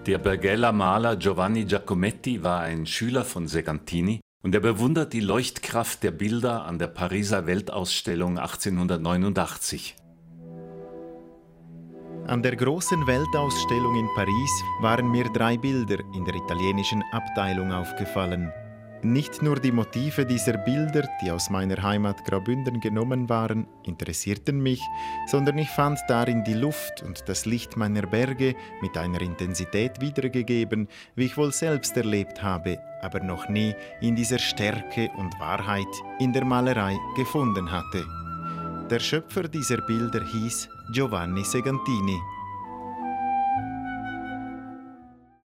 Der Bergheller Maler Giovanni Giacometti war ein Schüler von Segantini und er bewundert die Leuchtkraft der Bilder an der Pariser Weltausstellung 1889. An der großen Weltausstellung in Paris waren mir 3 Bilder in der italienischen Abteilung aufgefallen. Nicht nur die Motive dieser Bilder, die aus meiner Heimat Graubünden genommen waren, interessierten mich, sondern ich fand darin die Luft und das Licht meiner Berge mit einer Intensität wiedergegeben, wie ich wohl selbst erlebt habe, aber noch nie in dieser Stärke und Wahrheit in der Malerei gefunden hatte. Der Schöpfer dieser Bilder hieß Giovanni Segantini.